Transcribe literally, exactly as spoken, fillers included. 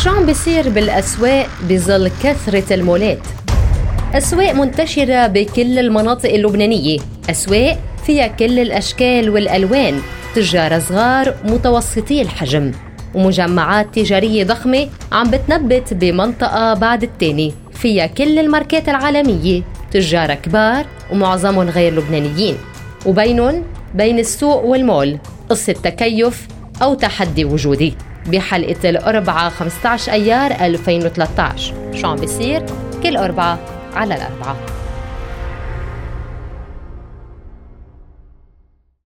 شو عم بيصير بالأسواق بظل كثرة المولات؟ أسواق منتشرة بكل المناطق اللبنانية، أسواق فيها كل الأشكال والألوان، تجار صغار متوسطي الحجم، ومجمعات تجارية ضخمة عم بتنبت بمنطقة بعد التاني فيها كل الماركات العالمية، تجار كبار ومعظمهم غير لبنانيين، وبينهم بين السوق والمول قصة تكيف أو تحدي وجودي. بحلقة الأربعاء خمسة عشر أيار ألفين وثلاثة عشر شو عم بيصير كل أربعة على الأربعة.